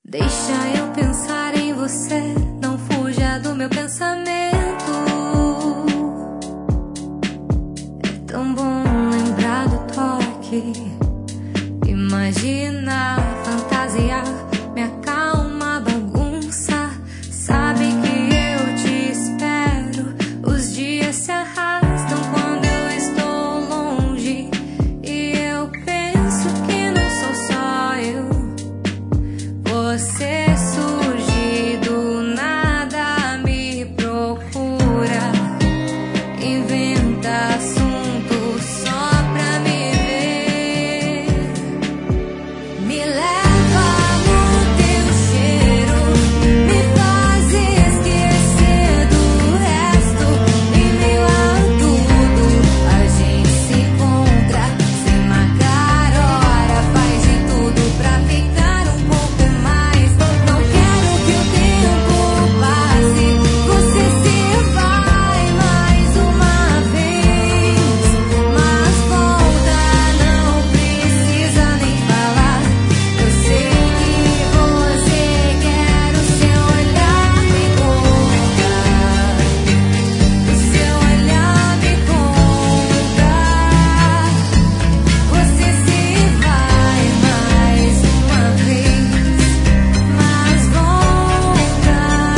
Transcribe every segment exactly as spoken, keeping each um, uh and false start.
Deixa eu pensar em você, não fuja do meu pensamento. É tão bom lembrar do toque, imaginar, fantasiar, me acalma a bagunça. Sabe que eu te espero, os dias se arrastam quando eu estou longe, e eu penso que não sou só eu. Você surge do nada, me procura, inventa assunto só pra me ver. Me leva no teu cheiro, me faz esquecer do resto. Em meio a tudo a gente se encontra, sem marcar hora, faz de tudo pra ficar um pouco mais. Não quero que o tempo passe, você se vai mais uma vez, mas volta, não precisa nem falar. Eu sei que você quer, o seu olhar me conta, o seu olhar me conta. Você se vai mais uma vez, mas volta.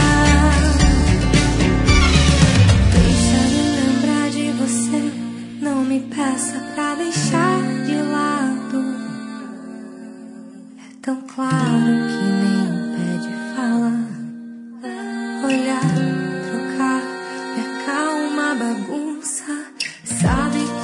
Deixa eu lembrar de você, não me peça pra deixar de lado. É tão claro que nem pede fala. Olhar, trocar, me acalma a bagunça. Sabe